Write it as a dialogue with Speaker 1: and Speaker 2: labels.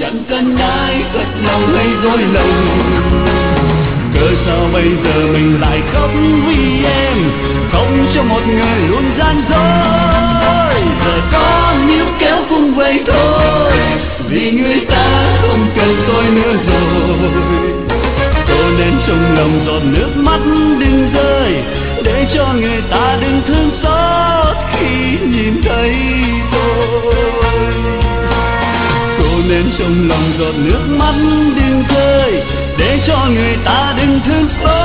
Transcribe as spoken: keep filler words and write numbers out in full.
Speaker 1: chẳng cần ai thật lòng hay dối lòng. Cớ sao bây giờ mình lại khóc vì em, không cho một người luôn gian dối. Giờ có níu kéo cũng vậy thôi, vì người ta không cần tôi nữa rồi. Tôi nên trong lòng giọt nước mắt đừng rơi, để cho người ta đừng thương xót khi nhìn thấy tôi. Cô nên trong lòng giọt nước mắt đừng rơi, để cho người ta đừng thương xót